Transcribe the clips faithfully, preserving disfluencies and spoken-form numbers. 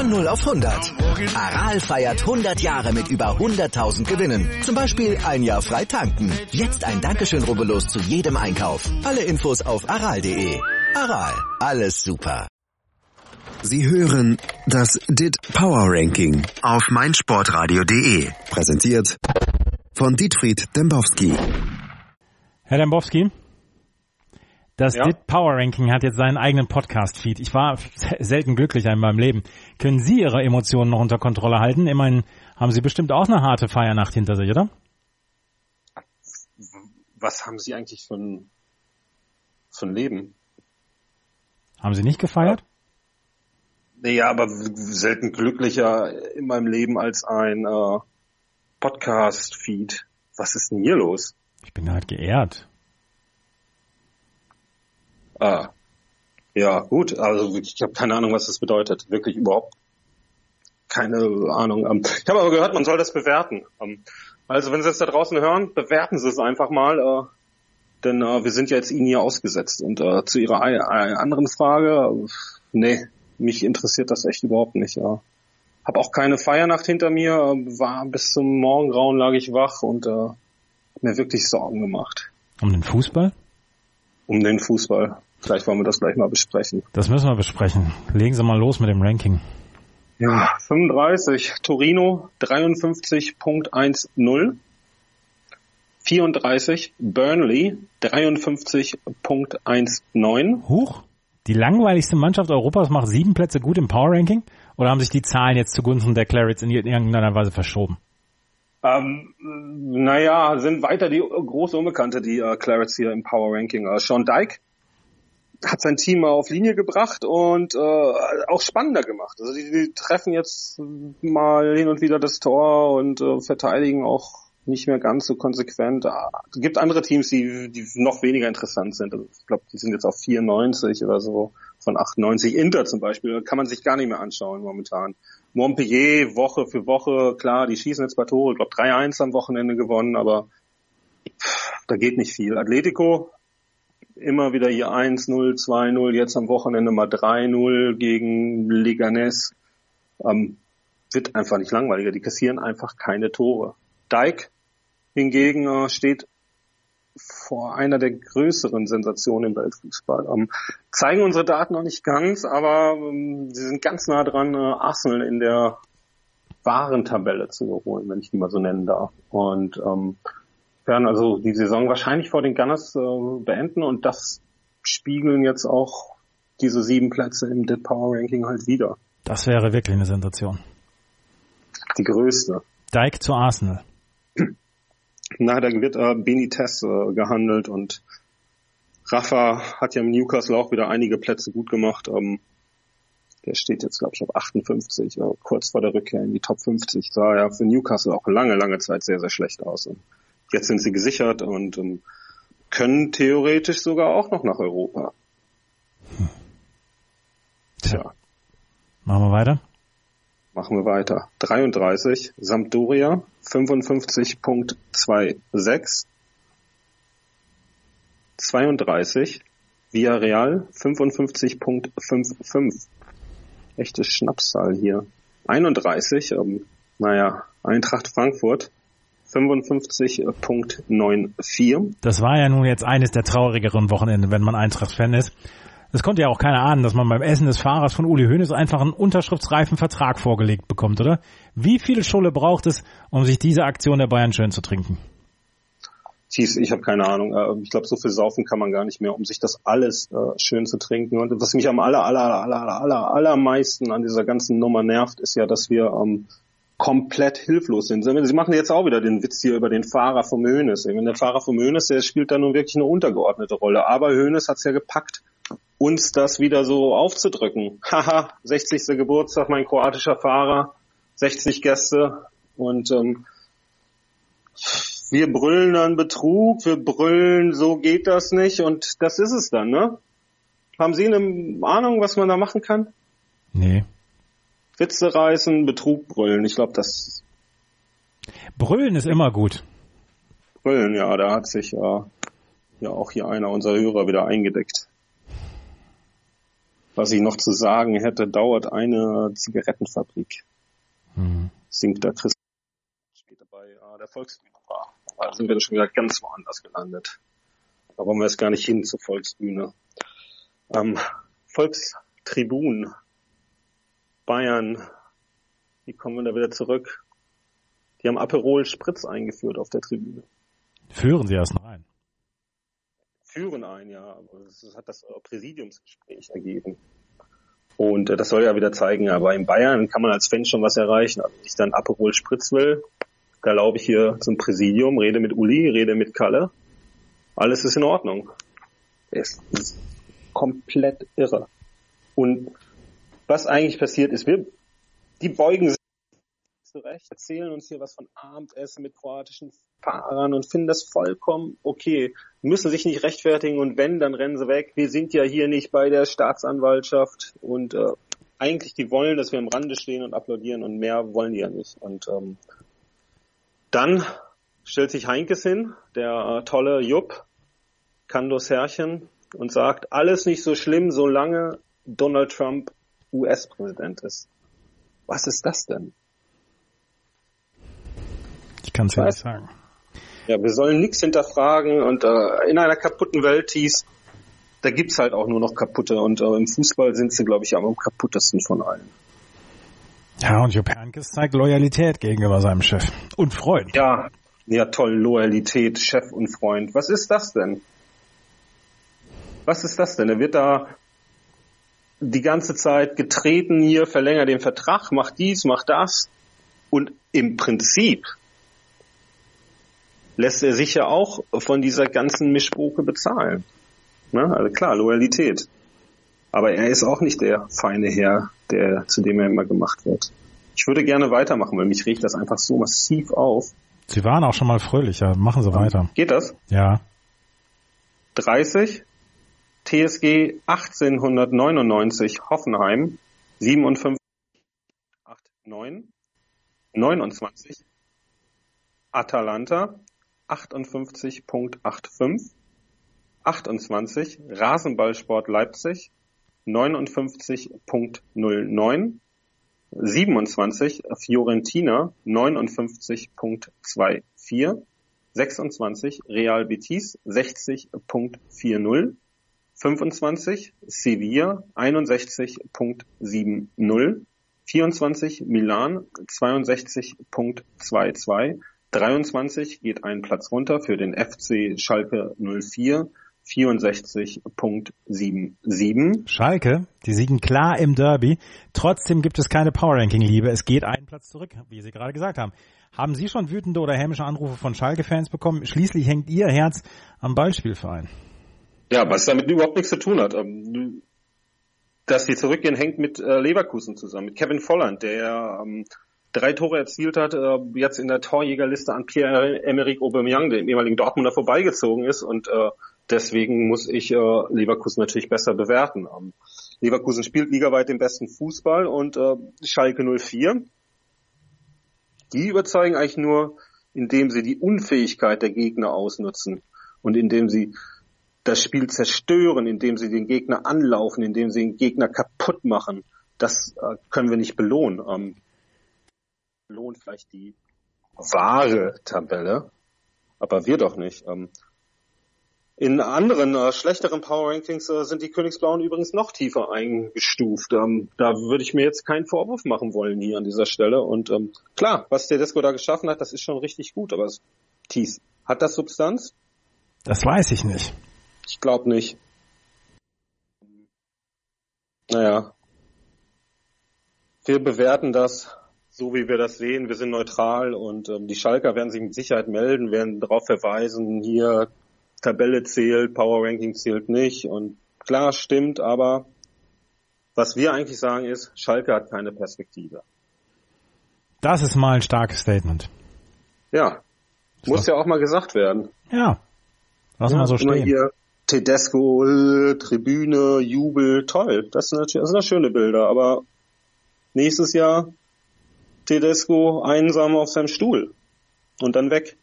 Von null auf hundert. Aral feiert hundert Jahre mit über hunderttausend Gewinnen. Zum Beispiel ein Jahr frei tanken. Jetzt ein Dankeschön, rubbellos zu jedem Einkauf. Alle Infos auf aral punkt de. Aral, alles super. Sie hören das D I T Power Ranking auf meinsportradio punkt de. Präsentiert von Dietfried Dembowski. Herr Dembowski, das ja? D I T Power Ranking hat jetzt seinen eigenen Podcast-Feed. Ich war selten glücklicher in meinem Leben. Können Sie Ihre Emotionen noch unter Kontrolle halten? Immerhin haben Sie bestimmt auch eine harte Feiernacht hinter sich, oder? Was haben Sie eigentlich für ein, für ein Leben? Haben Sie nicht gefeiert? Ja. Naja, aber selten glücklicher in meinem Leben als ein äh, Podcast-Feed. Was ist denn hier los? Ich bin halt geehrt. Ah, ja, gut. Also ich habe keine Ahnung, was das bedeutet. Wirklich überhaupt keine Ahnung. Ich habe aber gehört, man soll das bewerten. Also wenn Sie es da draußen hören, bewerten Sie es einfach mal. Äh, denn äh, wir sind ja jetzt Ihnen hier ausgesetzt. Und äh, zu Ihrer äh, anderen Frage, äh, nee. Mich interessiert das echt überhaupt nicht. Ja. Hab auch keine Feiernacht hinter mir, war bis zum Morgengrauen lag ich wach und äh, hab mir wirklich Sorgen gemacht. Um den Fußball? Um den Fußball. Vielleicht wollen wir das gleich mal besprechen. Das müssen wir besprechen. Legen Sie mal los mit dem Ranking. Ja, fünfunddreißig. Torino dreiundfünfzig Komma zehn. vierunddreißig. Burnley dreiundfünfzig Komma neunzehn. Huch. Die langweiligste Mannschaft Europas macht sieben Plätze gut im Power-Ranking? Oder haben sich die Zahlen jetzt zugunsten der Clarets in irgendeiner Weise verschoben? Ähm, naja, sind weiter die große Unbekannte, die äh, Clarets hier im Power-Ranking. Äh, Sean Dyche hat sein Team mal auf Linie gebracht und äh, auch spannender gemacht. Also die, die treffen jetzt mal hin und wieder das Tor und äh, verteidigen auch nicht mehr ganz so konsequent. Es gibt andere Teams, die, die noch weniger interessant sind. Also ich glaube, die sind jetzt auf vierundneunzig oder so von achtundneunzig. Inter zum Beispiel kann man sich gar nicht mehr anschauen momentan. Montpellier Woche für Woche, klar, die schießen jetzt bei Tore. Ich glaube, drei eins am Wochenende gewonnen, aber pff, da geht nicht viel. Atletico immer wieder hier eins null, zwei null, jetzt am Wochenende mal drei null gegen Leganés. Ähm, wird einfach nicht langweiliger. Die kassieren einfach keine Tore. Dyche hingegen äh, steht vor einer der größeren Sensationen im Weltfußball. Ähm, zeigen unsere Daten noch nicht ganz, aber ähm, sie sind ganz nah dran, äh, Arsenal in der wahren Tabelle zu überholen, wenn ich die mal so nennen darf. Und ähm, werden also die Saison wahrscheinlich vor den Gunners äh, beenden und das spiegeln jetzt auch diese sieben Plätze im D I T Power Ranking halt wieder. Das wäre wirklich eine Sensation. Die größte. Dyche zu Arsenal. Na, da wird äh, Benitez äh, gehandelt und Rafa hat ja im Newcastle auch wieder einige Plätze gut gemacht. Ähm, der steht jetzt, glaube ich, auf achtundfünfzig, äh, kurz vor der Rückkehr in die Top fünfzig. Sah ja für Newcastle auch lange, lange Zeit sehr, sehr schlecht aus. Und jetzt sind sie gesichert und ähm, können theoretisch sogar auch noch nach Europa. Hm. Tja. Machen wir weiter? Machen wir weiter. dreiunddreißig, Sampdoria, fünfundfünfzig Komma sechsundzwanzig. zweiunddreißig, Villarreal, fünfundfünfzig Komma fünfundfünfzig. Echte Schnapszahl hier. einunddreißig, ähm, naja, Eintracht Frankfurt, fünfundfünfzig Komma vierundneunzig. Das war ja nun jetzt eines der traurigeren Wochenende, wenn man Eintracht-Fan ist. Es konnte ja auch keiner ahnen, dass man beim Essen des Fahrers von Uli Hoeneß einfach einen unterschriftsreifen Vertrag vorgelegt bekommt, oder? Wie viel Schule braucht es, um sich diese Aktion der Bayern schön zu trinken? Thies, ich habe keine Ahnung. Ich glaube, so viel saufen kann man gar nicht mehr, um sich das alles äh, schön zu trinken. Und was mich am aller, aller, aller, aller, allermeisten an dieser ganzen Nummer nervt, ist ja, dass wir ähm, komplett hilflos sind. Sie machen jetzt auch wieder den Witz hier über den Fahrer vom Hoeneß. Der Fahrer vom Hoeneß, der spielt da nun wirklich eine untergeordnete Rolle. Aber Hoeneß hat's ja gepackt, uns das wieder so aufzudrücken. Haha, sechzigster Geburtstag, mein kroatischer Fahrer, sechzig Gäste und ähm, wir brüllen dann Betrug, wir brüllen, so geht das nicht und das ist es dann, ne? Haben Sie eine Ahnung, was man da machen kann? Nee. Witze reißen, Betrug brüllen, ich glaube, das... Brüllen ist immer gut. Brüllen, ja, da hat sich äh, ja auch hier einer unserer Hörer wieder eingedeckt. was ich noch zu sagen hätte, dauert eine Zigarettenfabrik. Mhm. Singt da Chris später bei äh, der Volksbühne war. Da sind wir schon wieder ganz woanders gelandet. Da wollen wir jetzt gar nicht hin zur Volksbühne. Ähm, Volkstribun, Bayern, wie kommen wir da wieder zurück? Die haben Aperol Spritz eingeführt auf der Tribüne. Führen Sie erst noch ein? Führen ein, ja. Aber das hat das Präsidiumsgespräch ergeben. Und äh, das soll ja wieder zeigen, aber in Bayern kann man als Fan schon was erreichen. Also wenn ich dann Aperol Spritz will, da laufe ich hier zum Präsidium, rede mit Uli, rede mit Kalle. Alles ist in Ordnung. Es ist komplett irre. Und was eigentlich passiert ist, wir, die beugen sich zurecht, erzählen uns hier was von Abendessen mit kroatischen Fahrern und finden das vollkommen okay. Müssen sich nicht rechtfertigen und wenn, dann rennen sie weg. Wir sind ja hier nicht bei der Staatsanwaltschaft und äh, eigentlich die wollen, dass wir am Rande stehen und applaudieren und mehr wollen die ja nicht. Und ähm, dann stellt sich Heinkes hin, der äh, tolle Jupp, Kandos Herrchen, und sagt, alles nicht so schlimm, solange Donald Trump U S-Präsident ist. Was ist das denn? Ich kann es ja nicht sagen. Ja, wir sollen nichts hinterfragen und äh, in einer kaputten Welt hieß, da gibt's halt auch nur noch kaputte und äh, im Fußball sind sie, glaube ich, am kaputtesten von allen. Ja, und Jupp Heynckes zeigt Loyalität gegenüber seinem Chef und Freund. Ja, ja toll, Loyalität, Chef und Freund. Was ist das denn? Was ist das denn? Er wird da die ganze Zeit getreten, hier, verlängert den Vertrag, macht dies, macht das. Und im Prinzip lässt er sich ja auch von dieser ganzen Mischpoke bezahlen. Ne? Also klar, Loyalität. Aber er ist auch nicht der feine Herr, der, zu dem er immer gemacht wird. Ich würde gerne weitermachen, weil mich regt das einfach so massiv auf. Sie waren auch schon mal fröhlicher. Machen Sie weiter. Geht das? Ja. dreißig T S G achtzehnhundertneunundneunzig Hoffenheim siebenundfünfzig Komma neunundachtzig neunundzwanzig Atalanta achtundfünfzig Komma fünfundachtzig achtundzwanzig Rasenballsport Leipzig neunundfünfzig Komma null neun siebenundzwanzig Fiorentina neunundfünfzig Komma vierundzwanzig sechsundzwanzig Real Betis sechzig Komma vierzig fünfundzwanzig Sevilla einundsechzig Komma siebzig vierundzwanzig Milan zweiundsechzig Komma zweiundzwanzig dreiundzwanzig geht ein Platz runter für den F C Schalke null vier vierundsechzig Komma siebenundsiebzig. Schalke, die siegen klar im Derby. Trotzdem gibt es keine Power-Ranking-Liebe. Es geht einen Platz zurück, wie Sie gerade gesagt haben. Haben Sie schon wütende oder hämische Anrufe von Schalke-Fans bekommen? Schließlich hängt Ihr Herz am Ballspielverein. Ja, was damit überhaupt nichts zu tun hat. Dass sie zurückgehen, hängt mit Leverkusen zusammen, mit Kevin Volland, der ähm, drei Tore erzielt hat, äh, jetzt in der Torjägerliste an Pierre-Emerick Aubameyang, dem ehemaligen Dortmunder, vorbeigezogen ist und äh, deswegen muss ich äh, Leverkusen natürlich besser bewerten. Ähm, Leverkusen spielt ligaweit den besten Fußball und äh, Schalke null vier, die überzeugen eigentlich nur, indem sie die Unfähigkeit der Gegner ausnutzen und indem sie das Spiel zerstören, indem sie den Gegner anlaufen, indem sie den Gegner kaputt machen. Das äh, können wir nicht belohnen. Ähm, belohnt vielleicht die wahre Tabelle, aber wir doch nicht. Ähm, in anderen, äh, schlechteren Power Rankings äh, sind die Königsblauen übrigens noch tiefer eingestuft. Ähm, da würde ich mir jetzt keinen Vorwurf machen wollen hier an dieser Stelle. Und ähm, klar, was Tedesco da geschaffen hat, das ist schon richtig gut. Aber Thies, hat das Substanz? Das weiß ich nicht. Ich glaube nicht. Naja. Wir bewerten das so, wie wir das sehen. Wir sind neutral und ähm, die Schalker werden sich mit Sicherheit melden, werden darauf verweisen, hier Tabelle zählt, Power Ranking zählt nicht. Und klar, stimmt, aber was wir eigentlich sagen ist, Schalke hat keine Perspektive. Das ist mal ein starkes Statement. Ja, muss was? Ja auch mal gesagt werden. Ja, lass ja, mal so stehen. Hier Tedesco, Tribüne, Jubel, toll. Das sind natürlich, das sind schöne Bilder, aber nächstes Jahr Tedesco einsam auf seinem Stuhl und dann weg.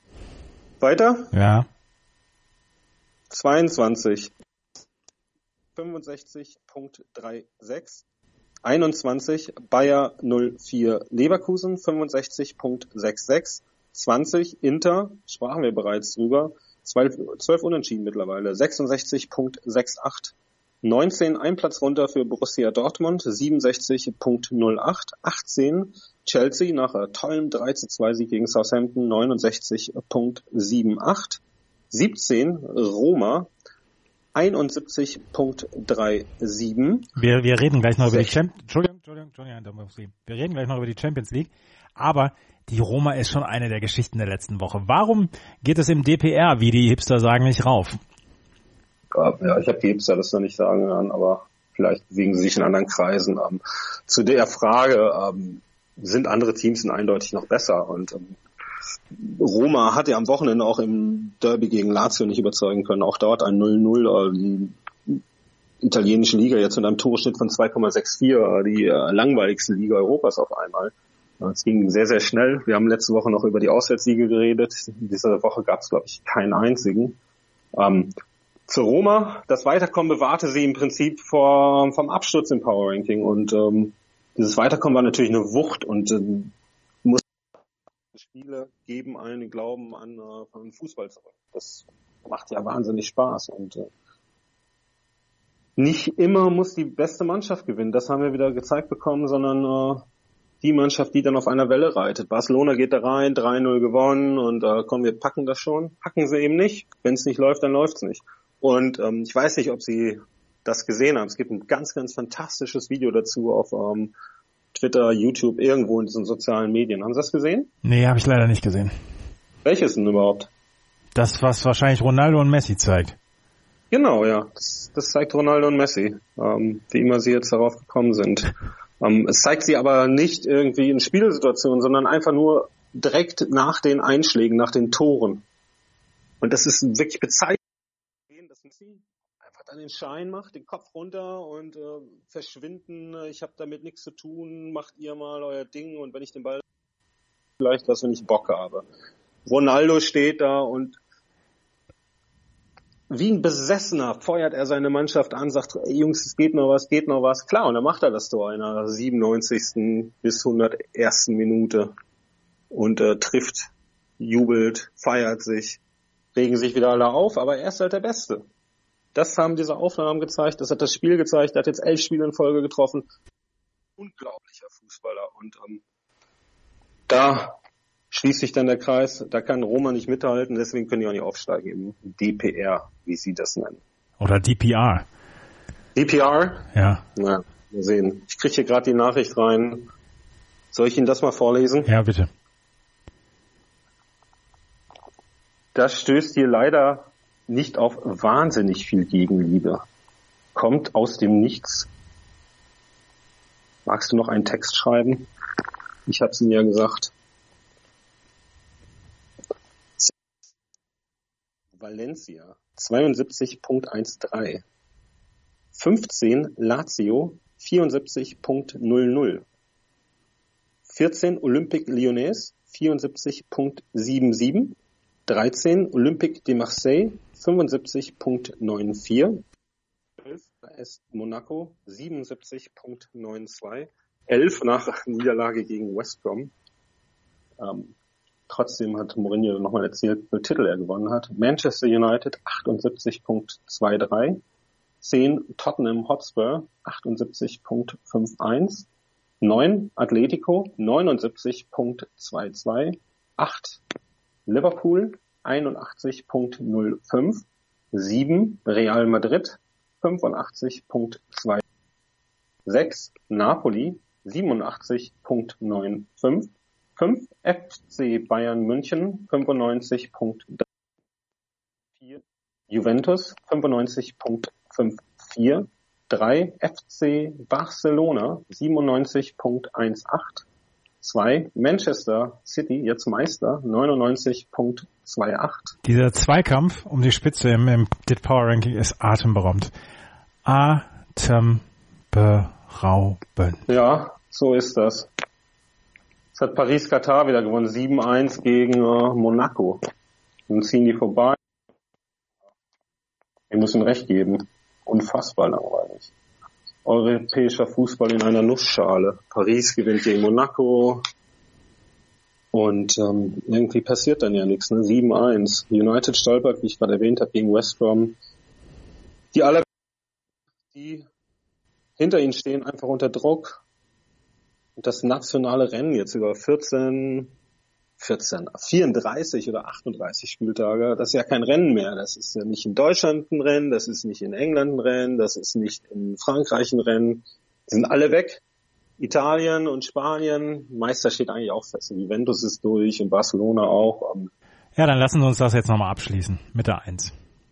Weiter? Ja. zweiundzwanzig fünfundsechzig Komma sechsunddreißig. einundzwanzig Bayer null vier Leverkusen fünfundsechzig Komma sechsundsechzig. zwanzig Inter, sprachen wir bereits drüber, zwölf, zwölf Unentschieden mittlerweile, sechsundsechzig Komma achtundsechzig. neunzehn ein Platz runter für Borussia Dortmund, siebenundsechzig Komma null acht. achtzehn Chelsea nach einem tollen drei zu zwei Sieg gegen Southampton, neunundsechzig Komma achtundsiebzig. siebzehn Roma, einundsiebzig Komma siebenunddreißig. Wir, wir reden gleich noch über die Champions Entschuldigung, Entschuldigung, Entschuldigung, wir reden gleich noch über die Champions League, aber die Roma ist schon eine der Geschichten der letzten Woche. Warum geht es im D P R, wie die Hipster sagen, nicht rauf? Ja, ich habe die Hipster das noch nicht sagen hören, aber vielleicht bewegen sie sich in anderen Kreisen. Ähm, zu der Frage, ähm, sind andere Teams denn eindeutig noch besser? Und ähm, Roma hat ja am Wochenende auch im Derby gegen Lazio nicht überzeugen können. Auch dort ein null null. Äh, die italienische Liga jetzt mit einem Torschnitt von zwei Komma vierundsechzig, äh, die äh, langweiligste Liga Europas auf einmal. Es ging sehr, sehr schnell. Wir haben letzte Woche noch über die Auswärtssiege geredet. Diese Woche gab es, glaube ich, keinen einzigen. Ähm, Zu Roma, das Weiterkommen bewahrte sie im Prinzip vor, vom Absturz im Power Ranking und ähm, dieses Weiterkommen war natürlich eine Wucht und ähm, muss Spiele geben einen Glauben an, äh, an Fußball zurück. Das macht ja wahnsinnig Spaß und äh, nicht immer muss die beste Mannschaft gewinnen, das haben wir wieder gezeigt bekommen, sondern äh, die Mannschaft, die dann auf einer Welle reitet. Barcelona geht da rein, drei null gewonnen und äh, komm, wir packen das schon. Packen sie eben nicht. Wenn es nicht läuft, dann läuft's nicht. Und ähm, ich weiß nicht, ob Sie das gesehen haben. Es gibt ein ganz, ganz fantastisches Video dazu auf ähm, Twitter, YouTube, irgendwo in diesen sozialen Medien. Haben Sie das gesehen? Nee, habe ich leider nicht gesehen. Welches denn überhaupt? Das, was wahrscheinlich Ronaldo und Messi zeigt. Genau, ja. Das, das zeigt Ronaldo und Messi, ähm, wie immer sie jetzt darauf gekommen sind. Ähm, es zeigt sie aber nicht irgendwie in Spielsituationen, sondern einfach nur direkt nach den Einschlägen, nach den Toren. Und das ist wirklich bezeichnend. Einfach dann den Schein macht, den Kopf runter und äh, verschwinden, ich habe damit nichts zu tun, macht ihr mal euer Ding und wenn ich den Ball vielleicht was, wenn ich Bock habe. Ronaldo steht da und wie ein Besessener feuert er seine Mannschaft an, sagt, ey Jungs, es geht noch was, geht noch was. Klar, und dann macht er das Tor in der siebenundneunzigsten bis hundertersten Minute und äh, trifft, jubelt, feiert sich, regen sich wieder alle auf, aber er ist halt der Beste. Das haben diese Aufnahmen gezeigt, das hat das Spiel gezeigt, er hat jetzt elf Spiele in Folge getroffen. Unglaublicher Fußballer. Und ähm, da schließt sich dann der Kreis, da kann Roma nicht mithalten, deswegen können die auch nicht aufsteigen im D P R, wie sie das nennen. Oder D P R. D P R? Ja. Na, mal sehen. Ich kriege hier gerade die Nachricht rein. Soll ich Ihnen das mal vorlesen? Ja, bitte. Das stößt hier leider nicht auf wahnsinnig viel Gegenliebe. Kommt aus dem Nichts. Magst du noch einen Text schreiben? Ich hab's Ihnen ja gesagt. Valencia zweiundsiebzig Komma dreizehn. fünfzehn Lazio vierundsiebzig Komma null null. vierzehn Olympique Lyonnais vierundsiebzig Komma siebenundsiebzig. dreizehn Olympique de Marseille fünfundsiebzig Komma vierundneunzig. elf A S Monaco siebenundsiebzig Komma zweiundneunzig. elf nach Niederlage gegen West Brom. Ähm, trotzdem hat Mourinho nochmal erzählt, wie viele Titel er gewonnen hat. Manchester United achtundsiebzig Komma dreiundzwanzig. zehn Tottenham Hotspur achtundsiebzig Komma einundfünfzig. neun Atletico neunundsiebzig Komma zweiundzwanzig. acht Liverpool einundachtzig Komma null fünf. sieben Real Madrid fünfundachtzig Komma zwei. sechs Napoli siebenundachtzig Komma fünfundneunzig. fünf F C Bayern München fünfundneunzig Komma vier. Juventus fünfundneunzig Komma vierundfünfzig. drei F C Barcelona siebenundneunzig Komma achtzehn. zwei Manchester City, jetzt Meister, neunundneunzig Komma achtundzwanzig. Dieser Zweikampf um die Spitze im, im D I T Power Ranking ist atemberaubend. Atemberaubend. Ja, so ist das. Jetzt hat Paris-Katar wieder gewonnen, sieben eins gegen äh, Monaco. Nun ziehen die vorbei. Wir müssen recht geben. unfassbar langweilig. Europäischer Fußball in einer Nussschale. Paris gewinnt gegen Monaco und ähm, irgendwie passiert dann ja nichts. Ne? sieben eins. United stolpert, wie ich gerade erwähnt habe, gegen West Brom. Die alle, die hinter ihnen stehen, einfach unter Druck. Und das nationale Rennen jetzt über vierzehn, vierzehn, vierunddreißig oder achtunddreißig Spieltage, das ist ja kein Rennen mehr. Das ist ja nicht in Deutschland ein Rennen, das ist nicht in England ein Rennen, das ist nicht in Frankreich ein Rennen. Die sind alle weg. Italien und Spanien, Meister steht eigentlich auch fest. Juventus ist durch und Barcelona auch. Ja, dann lassen Sie uns das jetzt nochmal abschließen mit der eins.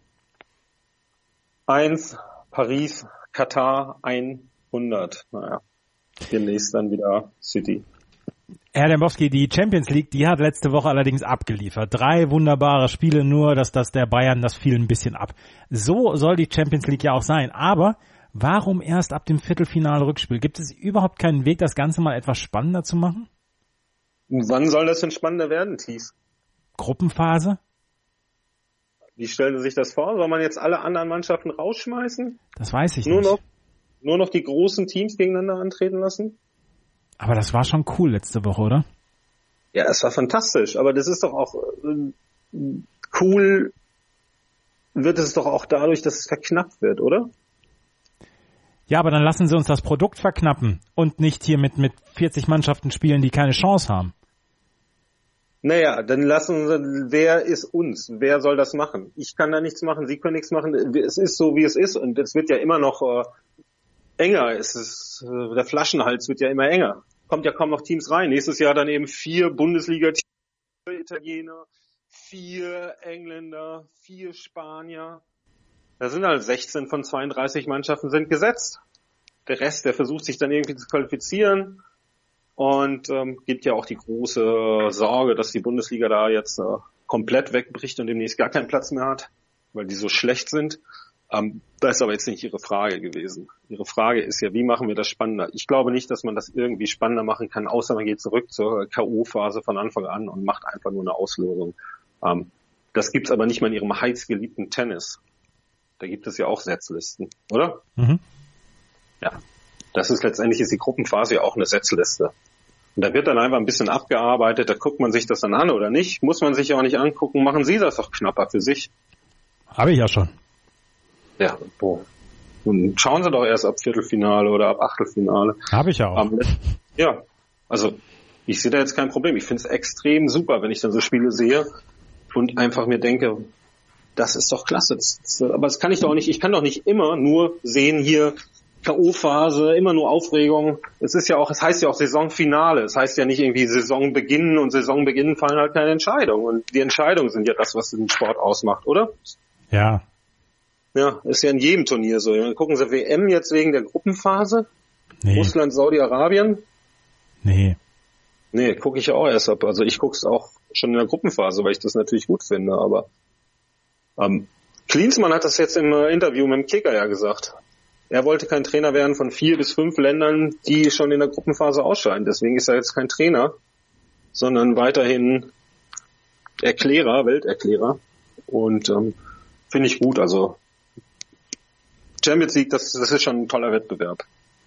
eins, Paris, Katar, hundert. Naja, demnächst dann wieder City. Herr Dembowski, die Champions League, die hat letzte Woche allerdings abgeliefert. Drei wunderbare Spiele, nur dass das der Bayern, das fiel ein bisschen ab. So soll die Champions League ja auch sein. Aber warum erst ab dem Viertelfinale-Rückspiel? Gibt es überhaupt keinen Weg, das Ganze mal etwas spannender zu machen? Wann soll das denn spannender werden, Thies? Gruppenphase? Wie stellen Sie sich das vor? Soll man jetzt alle anderen Mannschaften rausschmeißen? Das weiß ich nur nicht. Noch, nur noch die großen Teams gegeneinander antreten lassen? Aber das war schon cool letzte Woche, oder? Ja, es war fantastisch. Aber das ist doch auch äh, cool, wird es doch auch dadurch, dass es verknappt wird, oder? Ja, aber dann lassen Sie uns das Produkt verknappen und nicht hier mit, mit vierzig Mannschaften spielen, die keine Chance haben. Naja, dann lassen Sie, wer ist uns? Wer soll das machen? Ich kann da nichts machen, Sie können nichts machen. Es ist so, wie es ist und es wird ja immer noch äh, enger. Es ist, äh, der Flaschenhals wird ja immer enger. Kommt ja kaum noch Teams rein. Nächstes Jahr dann eben vier Bundesliga-Teams, vier Italiener, vier Engländer, vier Spanier. Da sind halt sechzehn von zweiunddreißig Mannschaften sind gesetzt. Der Rest, der versucht sich dann irgendwie zu qualifizieren. Und ähm, gibt ja auch die große Sorge, dass die Bundesliga da jetzt äh, komplett wegbricht und demnächst gar keinen Platz mehr hat, weil die so schlecht sind. Ähm, das ist aber jetzt nicht Ihre Frage gewesen. Ihre Frage ist ja, wie machen wir das spannender? Ich glaube nicht, dass man das irgendwie spannender machen kann, außer man geht zurück zur K O-Phase von Anfang an und macht einfach nur eine Auslosung. Ähm, das gibt's aber nicht mal in Ihrem heißgeliebten Tennis. Da gibt es ja auch Setzlisten, oder? Mhm. Ja. Das ist letztendlich ist die Gruppenphase ja auch eine Setzliste. Und da wird dann einfach ein bisschen abgearbeitet, da guckt man sich das dann an oder nicht. Muss man sich ja auch nicht angucken, machen Sie das doch knapper für sich. Habe ich ja schon. Ja, boah. Und schauen Sie doch erst ab Viertelfinale oder ab Achtelfinale. Habe ich ja auch. Um, ja, also ich sehe da jetzt kein Problem. Ich finde es extrem super, wenn ich dann so Spiele sehe und einfach mir denke, das ist doch klasse. Das, das, aber das kann ich doch auch nicht, ich kann doch nicht immer nur sehen hier, K O-Phase, immer nur Aufregung. Es ist ja auch, es heißt ja auch Saisonfinale. Es heißt ja nicht irgendwie Saisonbeginn und Saisonbeginn fallen halt keine Entscheidungen. Und die Entscheidungen sind ja das, was den Sport ausmacht, oder? Ja. Ja, ist ja in jedem Turnier so. Dann gucken Sie W M jetzt wegen der Gruppenphase. Nee. Russland, Saudi-Arabien. Nee. Nee, gucke ich ja auch erst ab. Also ich gucke es auch schon in der Gruppenphase, weil ich das natürlich gut finde. Aber ähm, Klinsmann hat das jetzt im äh, Interview mit dem Kicker ja gesagt. Er wollte kein Trainer werden von vier bis fünf Ländern, die schon in der Gruppenphase ausscheiden. Deswegen ist er jetzt kein Trainer, sondern weiterhin Erklärer, Welterklärer. Und ähm, finde ich gut. Also Champions League, das, das ist schon ein toller Wettbewerb.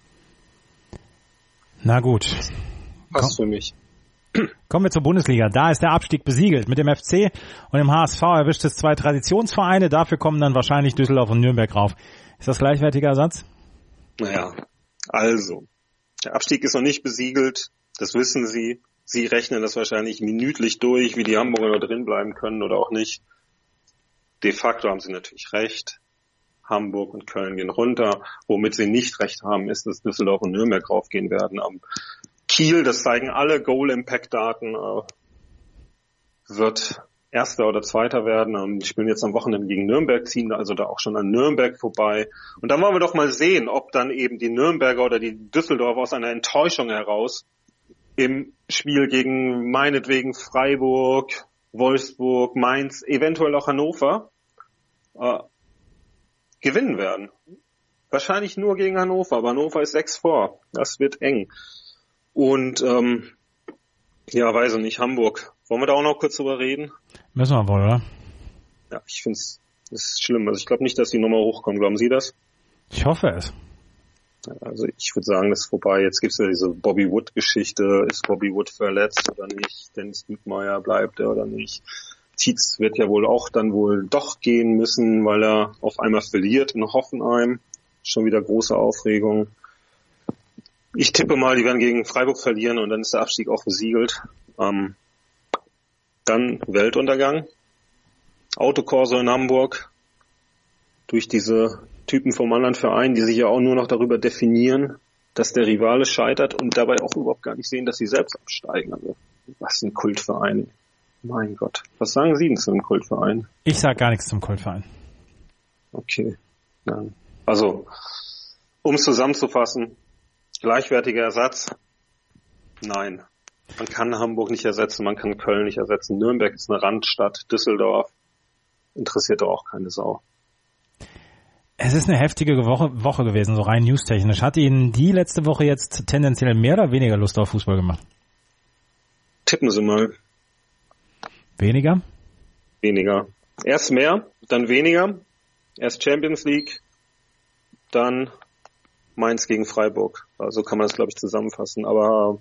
Na gut. Passt Komm. für mich. Kommen wir zur Bundesliga. Da ist der Abstieg besiegelt. Mit dem F C und dem H S V erwischt es zwei Traditionsvereine. Dafür kommen dann wahrscheinlich Düsseldorf und Nürnberg rauf. Ist das gleichwertiger Ersatz? Naja, also, der Abstieg ist noch nicht besiegelt. Das wissen Sie. Sie rechnen das wahrscheinlich minütlich durch, wie die Hamburger noch drin bleiben können oder auch nicht. De facto haben Sie natürlich recht. Hamburg und Köln gehen runter. Womit Sie nicht recht haben, ist, dass Düsseldorf und Nürnberg raufgehen werden. Am Kiel, das zeigen alle Goal-Impact-Daten, äh, wird Erster oder Zweiter werden. Und die spielen jetzt am Wochenende gegen Nürnberg, ziehen also da auch schon an Nürnberg vorbei. Und dann wollen wir doch mal sehen, ob dann eben die Nürnberger oder die Düsseldorfer aus einer Enttäuschung heraus im Spiel gegen meinetwegen Freiburg, Wolfsburg, Mainz, eventuell auch Hannover äh, gewinnen werden. Wahrscheinlich nur gegen Hannover, aber Hannover ist sechs vor. Das wird eng. Und ähm, ja, weiß ich nicht, Hamburg. Wollen wir da auch noch kurz drüber reden? Müssen wir wohl, oder? Ja, ich finde es ist schlimm. Also ich glaube nicht, dass die Nummer hochkommen. Glauben Sie das? Ich hoffe es. Also ich würde sagen, das ist vorbei. Jetzt gibt's ja diese Bobby Wood-Geschichte. Ist Bobby Wood verletzt oder nicht? Dennis Diekmeyer, bleibt er oder nicht? Tietz wird ja wohl auch dann wohl doch gehen müssen, weil er auf einmal verliert in Hoffenheim. Schon wieder große Aufregung. Ich tippe mal, die werden gegen Freiburg verlieren und dann ist der Abstieg auch besiegelt. Ähm, dann Weltuntergang. Autokorso in Hamburg. Durch diese Typen vom anderen Verein, die sich ja auch nur noch darüber definieren, dass der Rivale scheitert und dabei auch überhaupt gar nicht sehen, dass sie selbst absteigen. Also, was ein Kultverein. Mein Gott. Was sagen Sie denn zu einem Kultverein? Ich sag gar nichts zum Kultverein. Okay. Ja. Also, um es zusammenzufassen, gleichwertiger Ersatz? Nein. Man kann Hamburg nicht ersetzen, man kann Köln nicht ersetzen. Nürnberg ist eine Randstadt, Düsseldorf interessiert doch auch keine Sau. Es ist eine heftige Woche, Woche gewesen, so rein newstechnisch. Hat Ihnen die letzte Woche jetzt tendenziell mehr oder weniger Lust auf Fußball gemacht? Tippen Sie mal. Weniger? Weniger. Erst mehr, dann weniger. Erst Champions League, dann Mainz gegen Freiburg. Also kann man das, glaube ich, zusammenfassen. Aber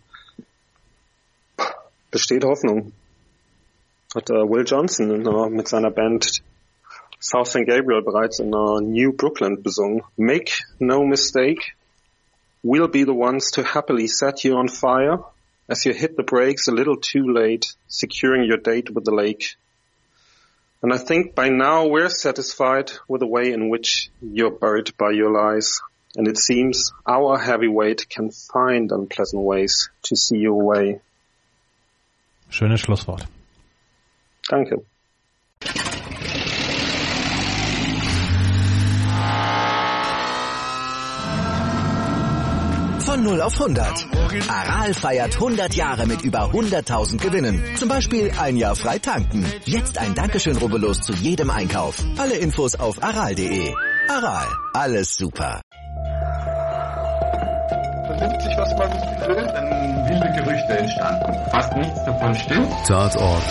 besteht Hoffnung. Hat uh, Will Johnson uh, mit seiner Band South Saint Gabriel bereits in uh, New Brooklyn besungen. Make no mistake, we'll be the ones to happily set you on fire as you hit the brakes a little too late, securing your date with the lake. And I think by now we're satisfied with the way in which you're buried by your lies. And it seems our heavyweight can find unpleasant ways to see you away. Schönes Schlusswort. Danke. Von null auf hundert. Aral feiert hundert Jahre mit über hunderttausend Gewinnen. Zum Beispiel ein Jahr frei tanken. Jetzt ein Dankeschön, rubbellos zu jedem Einkauf. Alle Infos auf aral punkt de. Aral, alles super. Vernimmt sich, was man will, dann wilde Gerüchte entstanden. Fast nichts davon stimmt. Tatort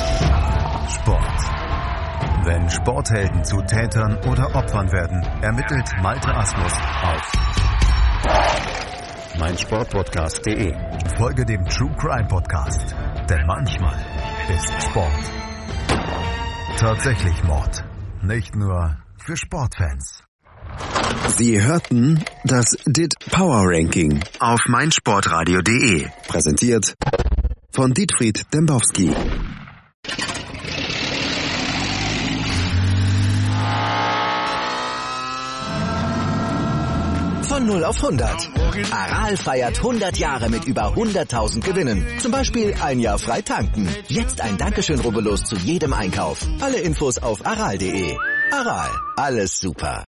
Sport. Wenn Sporthelden zu Tätern oder Opfern werden, ermittelt Malte Asmus auf meinsportpodcast punkt de. Folge dem True Crime Podcast, denn manchmal ist Sport tatsächlich Mord. Nicht nur für Sportfans. Sie hörten das D I T Power Ranking auf meinsportradio punkt de. Präsentiert von Dietfried Dembowski. Von null auf hundert. Aral feiert hundert Jahre mit über hunderttausend Gewinnen. Zum Beispiel ein Jahr frei tanken. Jetzt ein Dankeschön, rubbellos zu jedem Einkauf. Alle Infos auf aral punkt de. Aral, alles super.